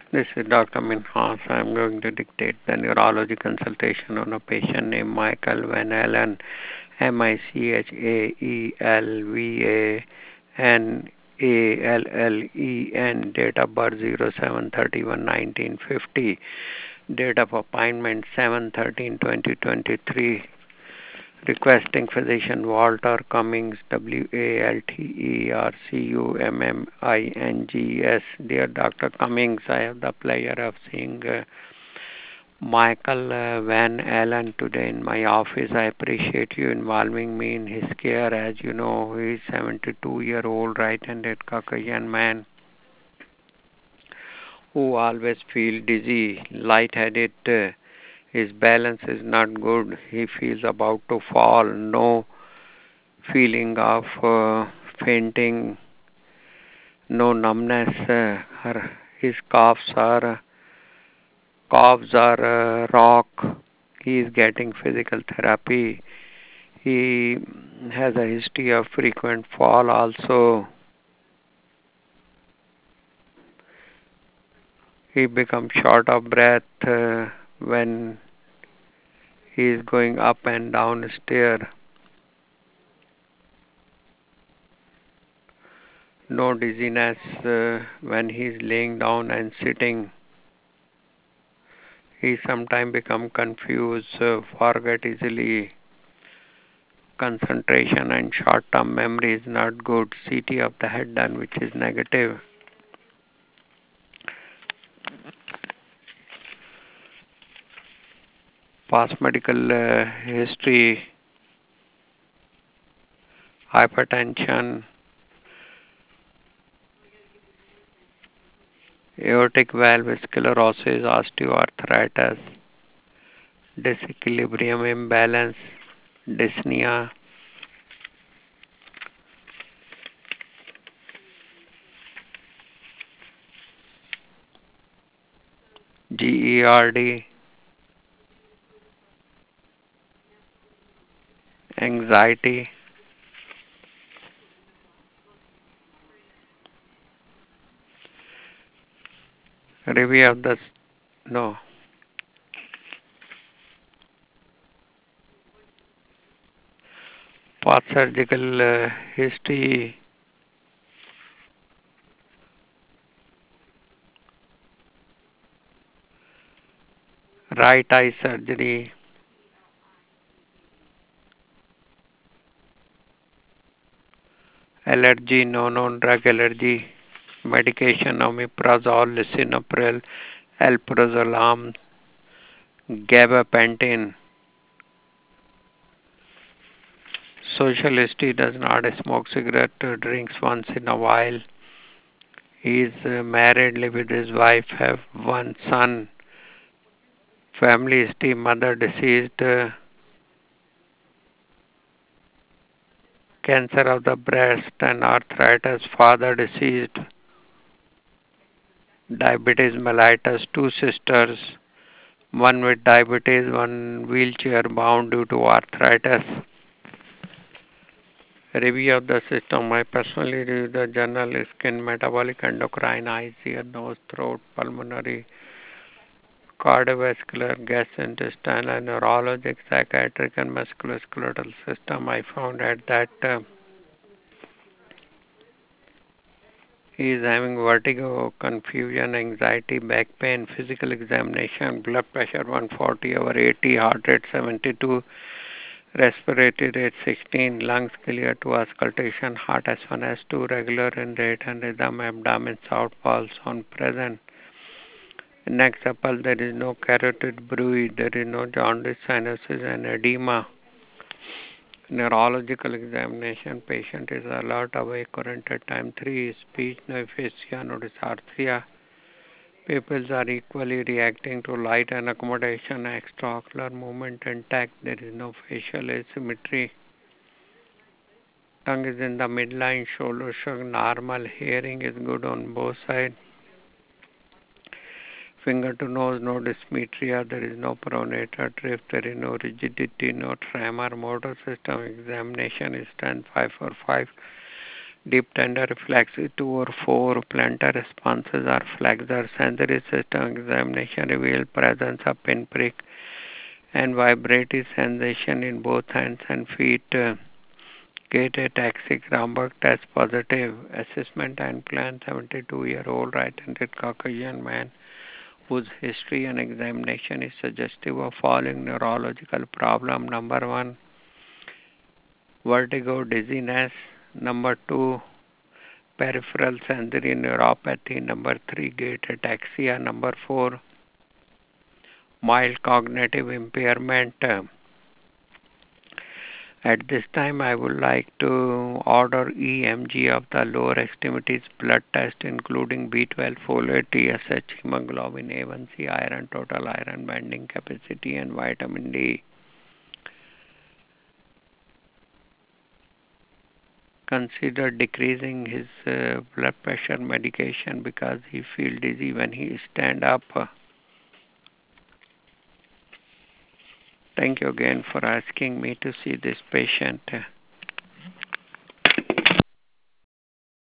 This is Dr. Minhas. I'm going to dictate the neurology consultation on a patient named Michael Van Allen, Michaelvanallen, date of birth 07/31/1950, date of appointment 7/13/2023. Requesting physician Walter Cummings, Waltercummings. Dear Dr. Cummings, I have the pleasure of seeing Michael Van Allen today in my office. I appreciate you involving me in his care. As you know, he is 72-year-old right-handed Caucasian man who always feels dizzy, lightheaded. His balance is not good. He feels about to fall. No feeling of fainting, no numbness. His calves are rock. He is getting physical therapy. He has a history of frequent fall also. He becomes short of breath when he is going up and down a stair. No dizziness when he is laying down and sitting. He sometimes become confused, forget easily. Concentration and short-term memory is not good. CT of the head done, which is negative. Past medical history, hypertension, aortic valve sclerosis, osteoarthritis, disequilibrium imbalance, dyspnea, GERD, anxiety, review of the no past surgical history, right eye surgery, allergy, no known drug allergy, medication, omeprazole, lisinopril, alprazolam, gabapentin. Social history: does not smoke cigarette, drinks once in a while. He is married, live with his wife, have one son. Family history: mother deceased, cancer of the breast and arthritis, father deceased, diabetes mellitus, two sisters, one with diabetes, one wheelchair bound due to arthritis. Review of the system. I personally review the journal skin, metabolic, endocrine, eyes, ear, nose, throat, pulmonary, cardiovascular, gastrointestinal, neurologic, psychiatric, and musculoskeletal system. I found out that he is having vertigo, confusion, anxiety, back pain, physical examination, blood pressure 140/80, heart rate 72, respiratory rate 16, lungs clear to auscultation, heart S1, S2, regular in rate and rhythm, abdomen south pulse on present. Next example, there is no carotid bruit, there is no jaundice, sinuses and edema. Neurological examination, patient is alert, awake, current at time 3, speech, no aphasia, no dysarthria. Pupils are equally reacting to light and accommodation, extraocular movement intact, there is no facial asymmetry. Tongue is in the midline, shoulder shrug normal, hearing is good on both sides. Finger to nose, no dysmetria, there is no pronator drift, there is no rigidity, no tremor, motor system examination is 10 5 for 5. Deep tender reflexes 2 or 4 plantar responses are flexor. Sensory system examination revealed presence of pinprick and vibratory sensation in both hands and feet. Gait ataxic Ramberg test positive. Assessment and plan 72-year-old right-handed Caucasian man whose history and examination is suggestive of following neurological problem. Number 1, vertigo, dizziness. Number 2, peripheral sensory neuropathy. Number 3, gait ataxia. Number 4, mild cognitive impairment. At this time, I would like to order EMG of the lower extremities blood test, including B12, folate, TSH, hemoglobin A1C, iron, total iron binding capacity, and vitamin D. Consider decreasing his blood pressure medication because he feels dizzy when he stand up. Thank you again for asking me to see this patient.